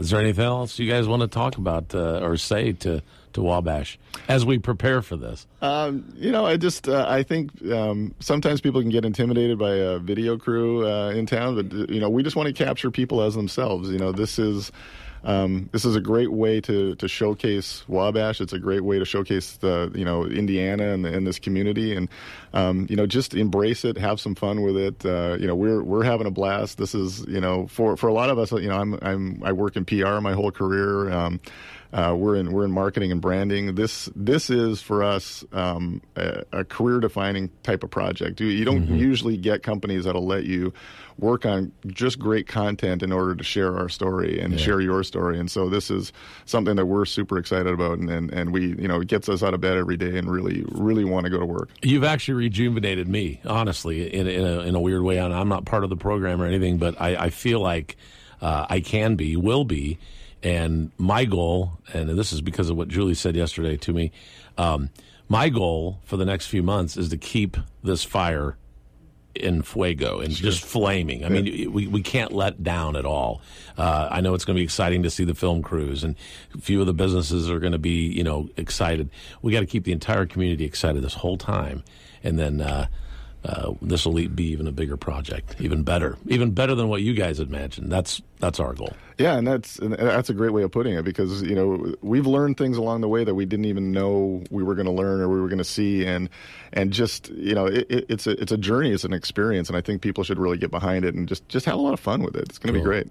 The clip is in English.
Is there anything else you guys want to talk about or say to Wabash as we prepare for this? I think sometimes people can get intimidated by a video crew in town, but we just want to capture people as themselves. This is a great way to showcase Wabash. It's a great way to showcase Indiana and this community, and just embrace it, have some fun with it. We're having a blast. This is for a lot of us. I work in PR my whole career. We're in marketing and branding. This is for us a career-defining type of project. You don't usually get companies that'll let you work on just great content in order to share our story and share your story. And so this is something that we're super excited about, and we it gets us out of bed every day and really want to go to work. You've actually rejuvenated me, honestly, in a weird way. I'm not part of the program or anything, but I feel like I will be. And my goal, and this is because of what Julie said yesterday to me, my goal for the next few months is to keep this fire in fuego and just flaming. I mean, we can't let down at all. I know it's going to be exciting to see the film crews, and a few of the businesses are going to be, excited. We got to keep the entire community excited this whole time, and then this will be even a bigger project, even better than what you guys had imagined. That's our goal. Yeah, and that's a great way of putting it, because we've learned things along the way that we didn't even know we were going to learn or we were going to see, and just it's a journey, it's an experience, and I think people should really get behind it and just have a lot of fun with it. It's going to be great.